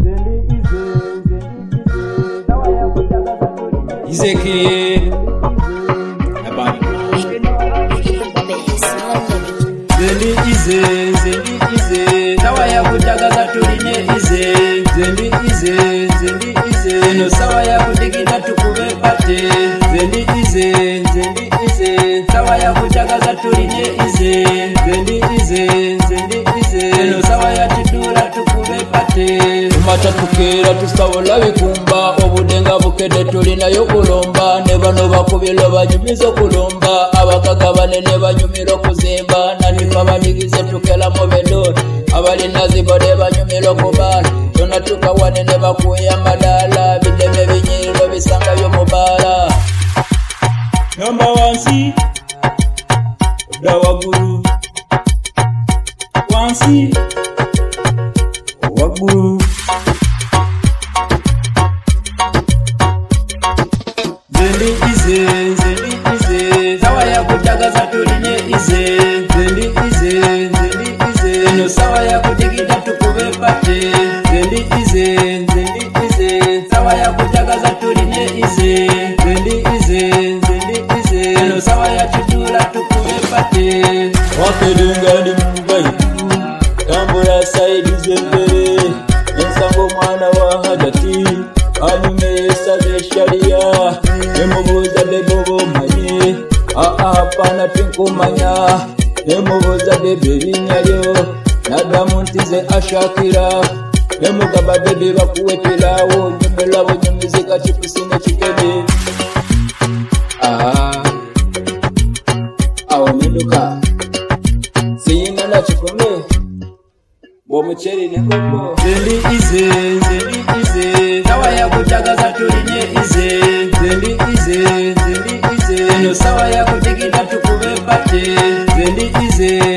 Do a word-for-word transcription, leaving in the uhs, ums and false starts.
Izeki Abani Zendi ize, zendi ize Sawa ya kutagaza tuline ize Zendi ize, zendi ize No sawa ya kutikita tukube pate Zendi ize, zendi ize Sawa ya kutagaza tuline ize Zendi ize, zendi ize No sawa ya tidura tukube pate Umata tukera tusawola bikumba Obudenga bukede tulina yokulomba Nebano bakubilo banyumizo kulomba Abakaga banene banyumiro kuzimba Nanifa banigize tukela mubedori Abali nazibode banyumiro kubala Tuna tuka wanene bakuya madala Bideme binyiro bisanga yomubala Namba wansi Dawaguru Wansi Waguru Zendi ize, zendi ize Sawa ya kutagaza tuline ize Zendi ize, zendi ize No sawa ya kutikita tukube pate Zendi ize, zendi ize Sawa ya kutagaza tuline ize Zendi ize, zendi ize No sawa ya chitula tukube pate Wakedunga di mungaitu Tambura saidi zembere Nsango mwana wa hadati Anyume sabe sharia Nemubuza bebo manye Aa hapana tinkumanya Nemubuza bebe binyayo Nadamu ntize ashakira Nemugaba bebe bakuwetilawo Nyumelawo nyumizika chipusine chikebe Aha Awo minuka Siyina na chikume Bomucheri nekopo Zendi ize, zendi ize Sawa ya kutagaza tuline ize Zendi ize, zendi ize No sawa ya kutikita tukube pate Zendi ize